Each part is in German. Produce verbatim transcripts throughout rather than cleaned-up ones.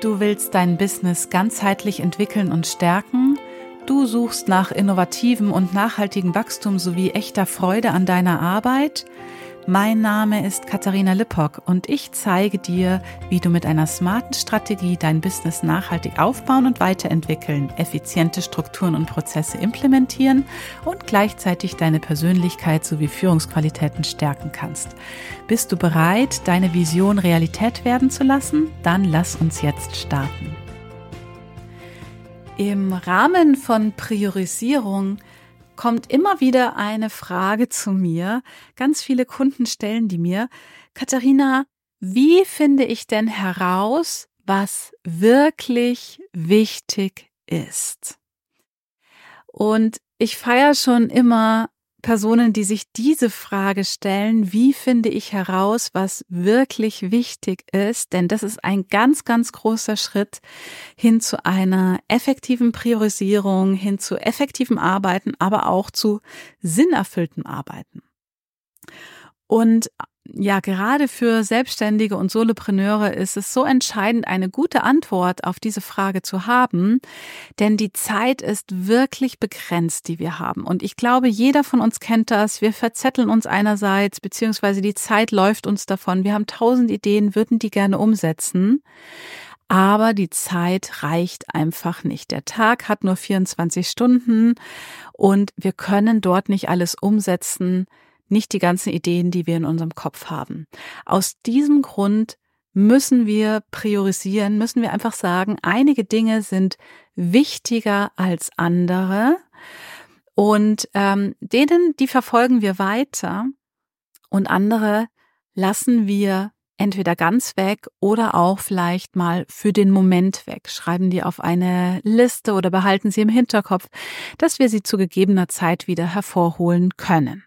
Du willst dein Business ganzheitlich entwickeln und stärken. Du suchst nach innovativem und nachhaltigem Wachstum sowie echter Freude an deiner Arbeit. Mein Name ist Katharina Lippock und ich zeige dir, wie du mit einer smarten Strategie dein Business nachhaltig aufbauen und weiterentwickeln, effiziente Strukturen und Prozesse implementieren und gleichzeitig deine Persönlichkeit sowie Führungsqualitäten stärken kannst. Bist du bereit, deine Vision Realität werden zu lassen? Dann lass uns jetzt starten. Im Rahmen von Priorisierung kommt immer wieder eine Frage zu mir. Ganz viele Kunden stellen die mir: Katharina, wie finde ich denn heraus, was wirklich wichtig ist? Und ich feiere schon immer Personen, die sich diese Frage stellen: Wie finde ich heraus, was wirklich wichtig ist? Denn das ist ein ganz, ganz großer Schritt hin zu einer effektiven Priorisierung, hin zu effektivem Arbeiten, aber auch zu sinnerfülltem Arbeiten. Und ja, gerade für Selbstständige und Solopreneure ist es so entscheidend, eine gute Antwort auf diese Frage zu haben, denn die Zeit ist wirklich begrenzt, die wir haben. Und ich glaube, jeder von uns kennt das. Wir verzetteln uns einerseits, beziehungsweise die Zeit läuft uns davon. Wir haben tausend Ideen, würden die gerne umsetzen. Aber die Zeit reicht einfach nicht. Der Tag hat nur vierundzwanzig Stunden und wir können dort nicht alles umsetzen, nicht die ganzen Ideen, die wir in unserem Kopf haben. Aus diesem Grund müssen wir priorisieren, müssen wir einfach sagen, einige Dinge sind wichtiger als andere und ähm, denen, die verfolgen wir weiter und andere lassen wir entweder ganz weg oder auch vielleicht mal für den Moment weg. Schreiben die auf eine Liste oder behalten sie im Hinterkopf, dass wir sie zu gegebener Zeit wieder hervorholen können.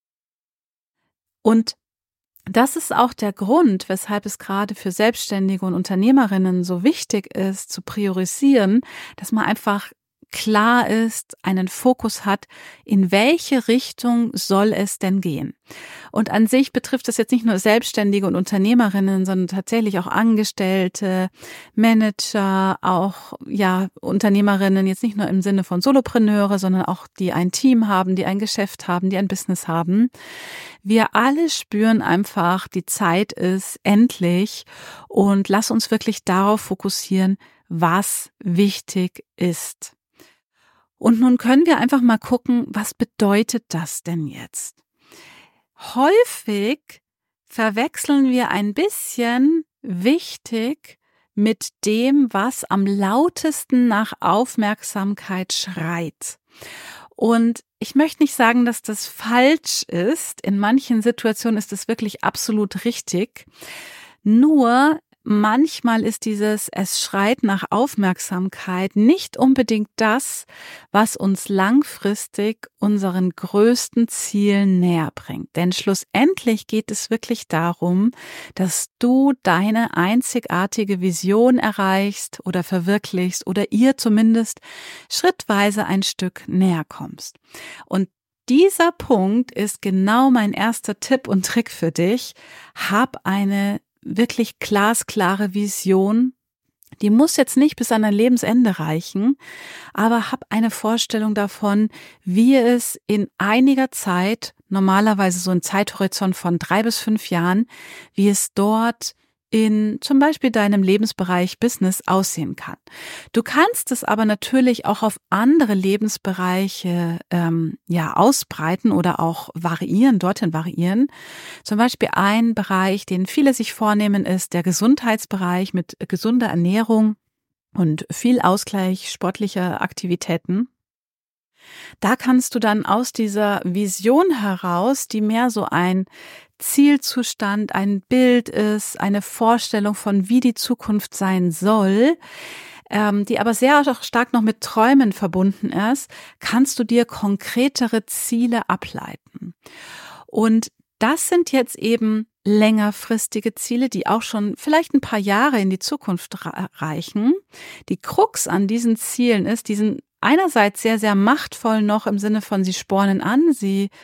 Und das ist auch der Grund, weshalb es gerade für Selbstständige und Unternehmerinnen so wichtig ist, zu priorisieren, dass man einfach klar ist, einen Fokus hat, in welche Richtung soll es denn gehen. Und an sich betrifft das jetzt nicht nur Selbstständige und Unternehmerinnen, sondern tatsächlich auch Angestellte, Manager, auch ja Unternehmerinnen, jetzt nicht nur im Sinne von Solopreneure, sondern auch die ein Team haben, die ein Geschäft haben, die ein Business haben. Wir alle spüren einfach, die Zeit ist endlich und lass uns wirklich darauf fokussieren, was wichtig ist. Und nun können wir einfach mal gucken, was bedeutet das denn jetzt? Häufig verwechseln wir ein bisschen wichtig mit dem, was am lautesten nach Aufmerksamkeit schreit. Und ich möchte nicht sagen, dass das falsch ist. In manchen Situationen ist es wirklich absolut richtig. Nur manchmal ist dieses Es schreit nach Aufmerksamkeit nicht unbedingt das, was uns langfristig unseren größten Zielen näher bringt. Denn schlussendlich geht es wirklich darum, dass du deine einzigartige Vision erreichst oder verwirklichst oder ihr zumindest schrittweise ein Stück näher kommst. Und dieser Punkt ist genau mein erster Tipp und Trick für dich. Hab eine wirklich glasklare Vision. Die muss jetzt nicht bis an dein Lebensende reichen, aber hab eine Vorstellung davon, wie es in einiger Zeit, normalerweise so ein Zeithorizont von drei bis fünf Jahren, wie es dort in zum Beispiel deinem Lebensbereich Business aussehen kann. Du kannst es aber natürlich auch auf andere Lebensbereiche ähm, ja ausbreiten oder auch variieren, dorthin variieren. Zum Beispiel ein Bereich, den viele sich vornehmen, ist der Gesundheitsbereich mit gesunder Ernährung und viel Ausgleich sportlicher Aktivitäten. Da kannst du dann aus dieser Vision heraus, die mehr so ein Zielzustand, ein Bild ist, eine Vorstellung von, wie die Zukunft sein soll, ähm, die aber sehr auch stark noch mit Träumen verbunden ist, kannst du dir konkretere Ziele ableiten. Und das sind jetzt eben längerfristige Ziele, die auch schon vielleicht ein paar Jahre in die Zukunft reichen. Die Krux an diesen Zielen ist, die sind einerseits sehr, sehr machtvoll noch im Sinne von, sie spornen an, sie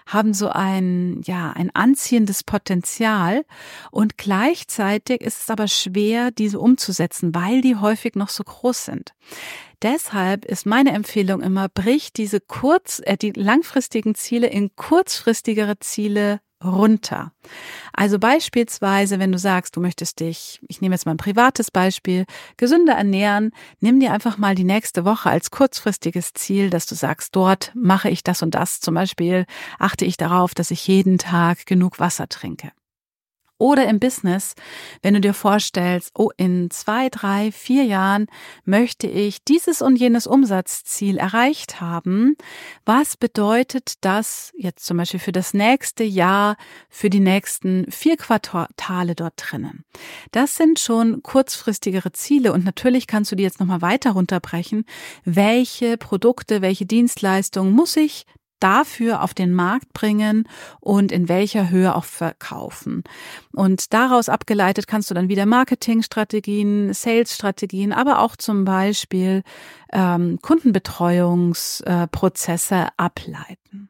haben so ein, ja, ein anziehendes Potenzial und gleichzeitig ist es aber schwer, diese umzusetzen, weil die häufig noch so groß sind. Deshalb ist meine Empfehlung immer, brich diese kurz, äh, die langfristigen Ziele in kurzfristigere Ziele runter. Also beispielsweise, wenn du sagst, du möchtest dich, ich nehme jetzt mal ein privates Beispiel, gesünder ernähren, nimm dir einfach mal die nächste Woche als kurzfristiges Ziel, dass du sagst, dort mache ich das und das. Zum Beispiel achte ich darauf, dass ich jeden Tag genug Wasser trinke. Oder im Business, wenn du dir vorstellst, oh, in zwei, drei, vier Jahren möchte ich dieses und jenes Umsatzziel erreicht haben. Was bedeutet das jetzt zum Beispiel für das nächste Jahr, für die nächsten vier Quartale dort drinnen? Das sind schon kurzfristigere Ziele und natürlich kannst du die jetzt nochmal weiter runterbrechen. Welche Produkte, welche Dienstleistungen muss ich dafür auf den Markt bringen und in welcher Höhe auch verkaufen. Und daraus abgeleitet kannst du dann wieder Marketingstrategien, Salesstrategien, aber auch zum Beispiel ähm, Kundenbetreuungsprozesse äh, ableiten.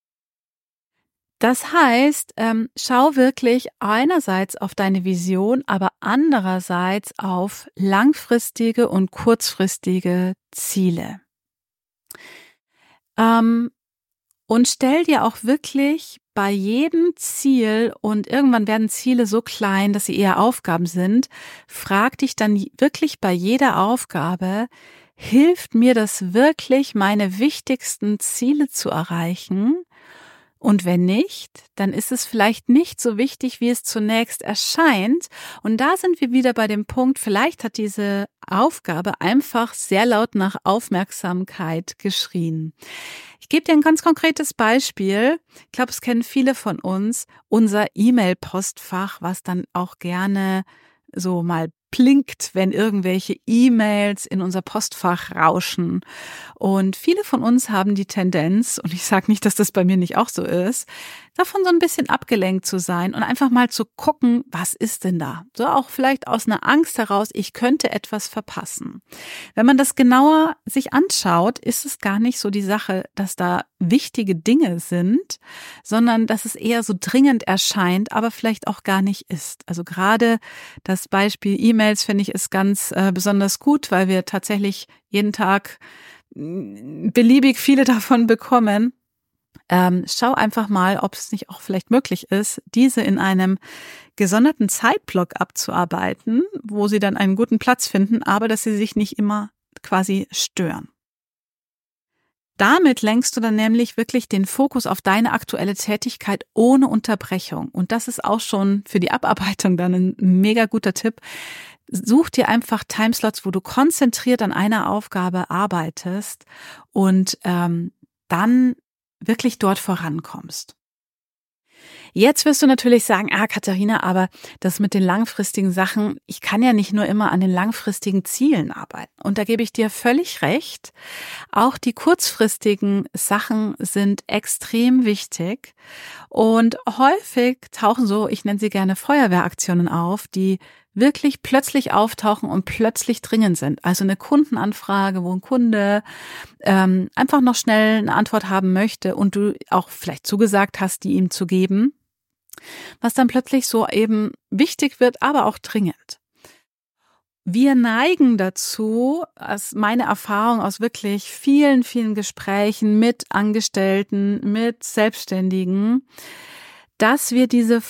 Das heißt, ähm, schau wirklich einerseits auf deine Vision, aber andererseits auf langfristige und kurzfristige Ziele. Ähm, Und stell dir auch wirklich bei jedem Ziel, und irgendwann werden Ziele so klein, dass sie eher Aufgaben sind, frag dich dann wirklich bei jeder Aufgabe, hilft mir das wirklich, meine wichtigsten Ziele zu erreichen? Und wenn nicht, dann ist es vielleicht nicht so wichtig, wie es zunächst erscheint. Und da sind wir wieder bei dem Punkt, vielleicht hat diese Aufgabe einfach sehr laut nach Aufmerksamkeit geschrien. Ich gebe dir ein ganz konkretes Beispiel. Ich glaube, es kennen viele von uns. Unser E-Mail-Postfach, was dann auch gerne so mal blinkt, wenn irgendwelche E-Mails in unser Postfach rauschen. Und viele von uns haben die Tendenz, und ich sage nicht, dass das bei mir nicht auch so ist, davon so ein bisschen abgelenkt zu sein und einfach mal zu gucken, was ist denn da? So auch vielleicht aus einer Angst heraus, ich könnte etwas verpassen. Wenn man das genauer sich anschaut, ist es gar nicht so die Sache, dass da wichtige Dinge sind, sondern dass es eher so dringend erscheint, aber vielleicht auch gar nicht ist. Also gerade das Beispiel E-Mails finde ich ist ganz äh, besonders gut, weil wir tatsächlich jeden Tag mh, beliebig viele davon bekommen. Ähm, schau einfach mal, ob es nicht auch vielleicht möglich ist, diese in einem gesonderten Zeitblock abzuarbeiten, wo sie dann einen guten Platz finden, aber dass sie sich nicht immer quasi stören. Damit lenkst du dann nämlich wirklich den Fokus auf deine aktuelle Tätigkeit ohne Unterbrechung. Und das ist auch schon für die Abarbeitung dann ein mega guter Tipp. Such dir einfach Timeslots, wo du konzentriert an einer Aufgabe arbeitest und ähm, dann wirklich dort vorankommst. Jetzt wirst du natürlich sagen, ah Katharina, aber das mit den langfristigen Sachen, ich kann ja nicht nur immer an den langfristigen Zielen arbeiten. Und da gebe ich dir völlig recht. Auch die kurzfristigen Sachen sind extrem wichtig. Und häufig tauchen so, ich nenne sie gerne Feuerwehraktionen auf, die wirklich plötzlich auftauchen und plötzlich dringend sind. Also eine Kundenanfrage, wo ein Kunde ähm, einfach noch schnell eine Antwort haben möchte und du auch vielleicht zugesagt hast, die ihm zu geben, was dann plötzlich so eben wichtig wird, aber auch dringend. Wir neigen dazu, aus meiner Erfahrung aus wirklich vielen, vielen Gesprächen mit Angestellten, mit Selbstständigen, dass wir diese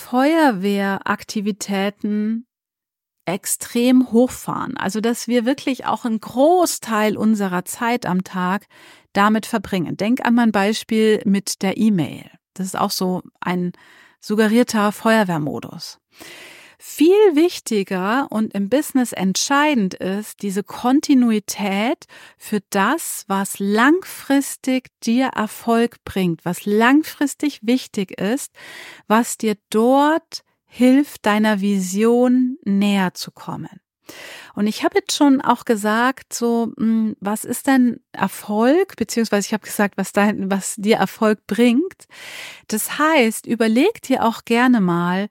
Feuerwehraktivitäten extrem hochfahren. Also, dass wir wirklich auch einen Großteil unserer Zeit am Tag damit verbringen. Denk an mein Beispiel mit der E-Mail. Das ist auch so ein suggerierter Feuerwehrmodus. Viel wichtiger und im Business entscheidend ist diese Kontinuität für das, was langfristig dir Erfolg bringt, was langfristig wichtig ist, was dir dort hilft, deiner Vision näher zu kommen. Und ich habe jetzt schon auch gesagt, so, mh, was ist denn Erfolg? Beziehungsweise ich habe gesagt, was dein, was dir Erfolg bringt. Das heißt, überleg dir auch gerne mal,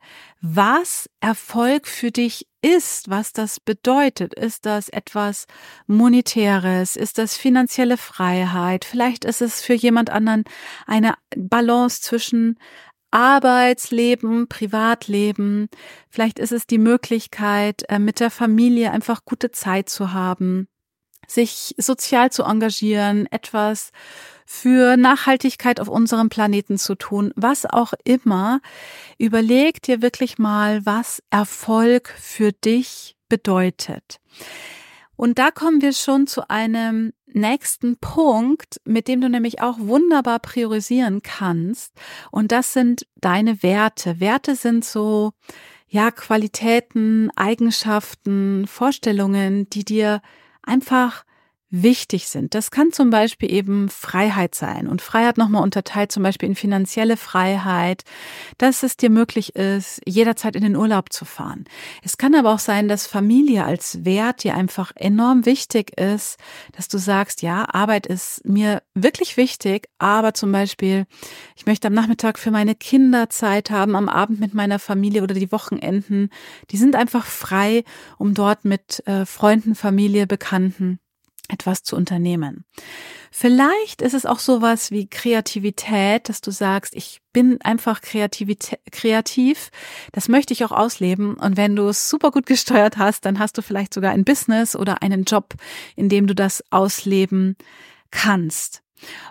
was Erfolg für dich ist, was das bedeutet. Ist das etwas Monetäres? Ist das finanzielle Freiheit? Vielleicht ist es für jemand anderen eine Balance zwischen Arbeitsleben, Privatleben. Vielleicht ist es die Möglichkeit, mit der Familie einfach gute Zeit zu haben, sich sozial zu engagieren, etwas für Nachhaltigkeit auf unserem Planeten zu tun, was auch immer. Überleg dir wirklich mal, was Erfolg für dich bedeutet. Und da kommen wir schon zu einem nächsten Punkt, mit dem du nämlich auch wunderbar priorisieren kannst. Und das sind deine Werte. Werte sind so, ja, Qualitäten, Eigenschaften, Vorstellungen, die dir einfach wichtig sind. Das kann zum Beispiel eben Freiheit sein. Und Freiheit nochmal unterteilt zum Beispiel in finanzielle Freiheit, dass es dir möglich ist, jederzeit in den Urlaub zu fahren. Es kann aber auch sein, dass Familie als Wert dir einfach enorm wichtig ist, dass du sagst, ja, Arbeit ist mir wirklich wichtig, aber zum Beispiel, ich möchte am Nachmittag für meine Kinder Zeit haben, am Abend mit meiner Familie oder die Wochenenden. Die sind einfach frei, um dort mit äh, Freunden, Familie, Bekannten etwas zu unternehmen. Vielleicht ist es auch sowas wie Kreativität, dass du sagst, ich bin einfach Kreativität, kreativ, das möchte ich auch ausleben. Und wenn du es super gut gesteuert hast, dann hast du vielleicht sogar ein Business oder einen Job, in dem du das ausleben kannst.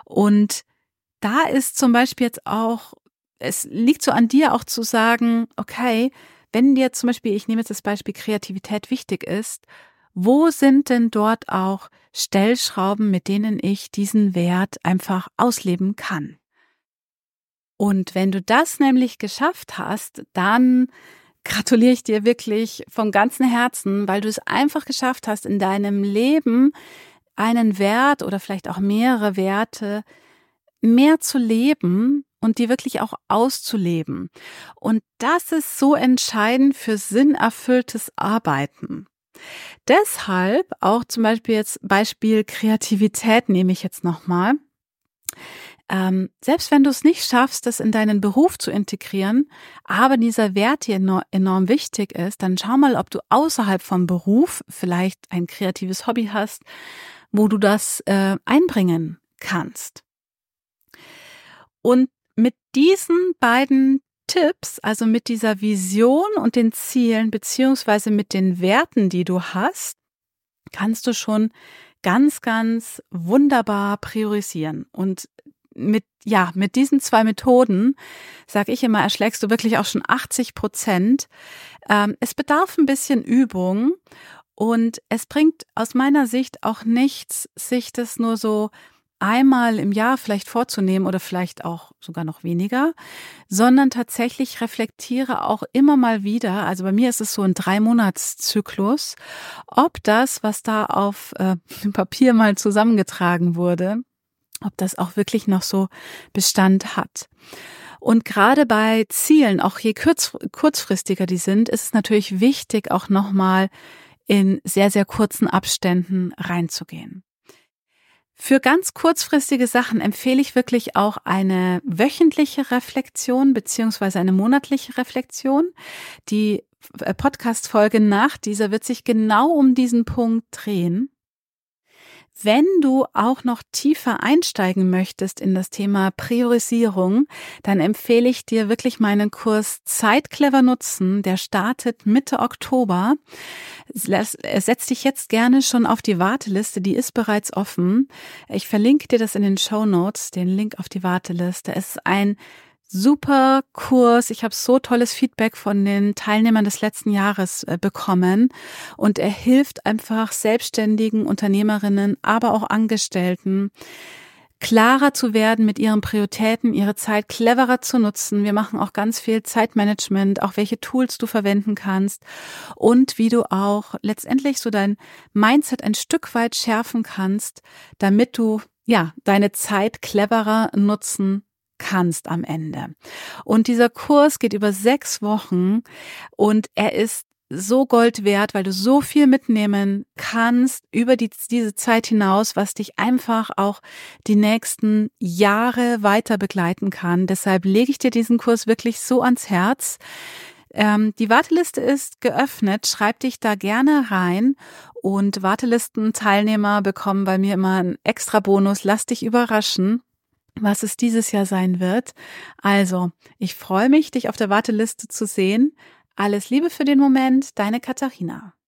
Und da ist zum Beispiel jetzt auch, es liegt so an dir auch zu sagen, okay, wenn dir zum Beispiel, ich nehme jetzt das Beispiel Kreativität wichtig ist, wo sind denn dort auch Stellschrauben, mit denen ich diesen Wert einfach ausleben kann? Und wenn du das nämlich geschafft hast, dann gratuliere ich dir wirklich von ganzem Herzen, weil du es einfach geschafft hast, in deinem Leben einen Wert oder vielleicht auch mehrere Werte mehr zu leben und die wirklich auch auszuleben. Und das ist so entscheidend für sinnerfülltes Arbeiten. Deshalb auch zum Beispiel jetzt Beispiel Kreativität nehme ich jetzt nochmal. Ähm, selbst wenn du es nicht schaffst, das in deinen Beruf zu integrieren, aber dieser Wert dir enorm, enorm wichtig ist, dann schau mal, ob du außerhalb vom Beruf vielleicht ein kreatives Hobby hast, wo du das äh, einbringen kannst. Und mit diesen beiden Tipps, also mit dieser Vision und den Zielen beziehungsweise mit den Werten, die du hast, kannst du schon ganz, ganz wunderbar priorisieren. Und mit, ja, mit diesen zwei Methoden, sage ich immer, erschlägst du wirklich auch schon achtzig Prozent. Ähm, es bedarf ein bisschen Übung und es bringt aus meiner Sicht auch nichts, sich das nur so einmal im Jahr vielleicht vorzunehmen oder vielleicht auch sogar noch weniger, sondern tatsächlich reflektiere auch immer mal wieder, also bei mir ist es so ein Drei-Monats-Zyklus, ob das, was da auf äh, dem Papier mal zusammengetragen wurde, ob das auch wirklich noch so Bestand hat. Und gerade bei Zielen, auch je kurz, kurzfristiger die sind, ist es natürlich wichtig, auch nochmal in sehr, sehr kurzen Abständen reinzugehen. Für ganz kurzfristige Sachen empfehle ich wirklich auch eine wöchentliche Reflexion beziehungsweise eine monatliche Reflexion. Die Podcast-Folge nach dieser wird sich genau um diesen Punkt drehen. Wenn du auch noch tiefer einsteigen möchtest in das Thema Priorisierung, dann empfehle ich dir wirklich meinen Kurs Zeit clever nutzen. Der startet Mitte Oktober. Setz dich jetzt gerne schon auf die Warteliste, die ist bereits offen. Ich verlinke dir das in den Shownotes, den Link auf die Warteliste. Es ist ein super Kurs. Ich habe so tolles Feedback von den Teilnehmern des letzten Jahres äh, bekommen und er hilft einfach selbstständigen Unternehmerinnen, aber auch Angestellten, klarer zu werden mit ihren Prioritäten, ihre Zeit cleverer zu nutzen. Wir machen auch ganz viel Zeitmanagement, auch welche Tools du verwenden kannst und wie du auch letztendlich so dein Mindset ein Stück weit schärfen kannst, damit du ja deine Zeit cleverer nutzen kannst am Ende. Und dieser Kurs geht über sechs Wochen und er ist so Gold wert, weil du so viel mitnehmen kannst über die, diese Zeit hinaus, was dich einfach auch die nächsten Jahre weiter begleiten kann. Deshalb lege ich dir diesen Kurs wirklich so ans Herz. Ähm, die Warteliste ist geöffnet, schreib dich da gerne rein und Wartelistenteilnehmer bekommen bei mir immer einen extra Bonus. Lass dich überraschen, was es dieses Jahr sein wird. Also, ich freue mich, dich auf der Warteliste zu sehen. Alles Liebe für den Moment, deine Katharina.